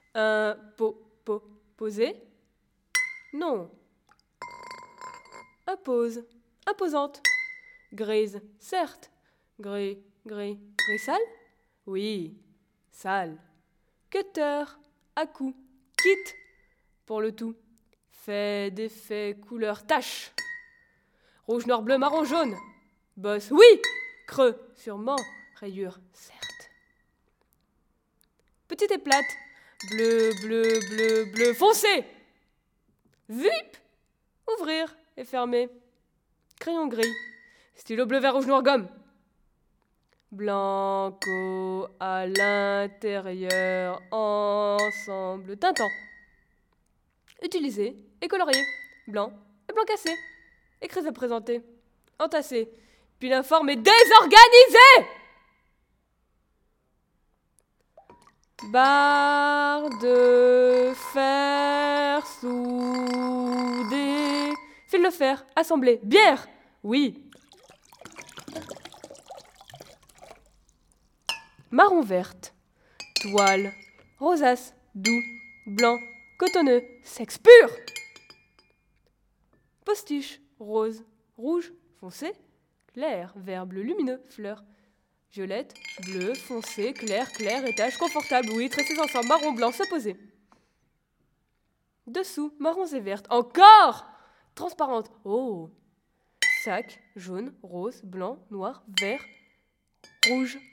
Posé? Non. Impose. Imposante. Grise, certes. Gris sale? Oui, sale. Cutter, à coup. Quitte, pour le tout. Fait d'effet couleur tache. Rouge, noir, bleu, marron, jaune. Bosse, oui. Creux, sûrement. Rayure, certes. Petite et plate. Bleu foncé. Vip. Ouvrir et fermer. Crayon gris. Stylo bleu, vert, rouge, noir, gomme. Blanco à l'intérieur, ensemble, teintant. Utilisé et colorié. Blanc et blanc cassé. Écrits à présenter. Entassé. Puis l'informe est désorganisé. Barre de fer soudée. Fil de fer, assemblé. Bière. Oui. Marron verte. Toile. Rosace. Doux. Blanc. Cotonneux. Sexe pur. Postiche. Rose. Rouge. Foncé. Clair. Vert. Bleu. Lumineux. Fleur. Violette. Bleu. Foncé. Clair. Clair. Étage. Confortable. Oui. Tressés ensemble. Marron. Blanc. S'opposer. Dessous. Marrons et vertes. Encore. Transparente. Oh. Sac. Jaune. Rose. Blanc. Noir. Vert. Rouge.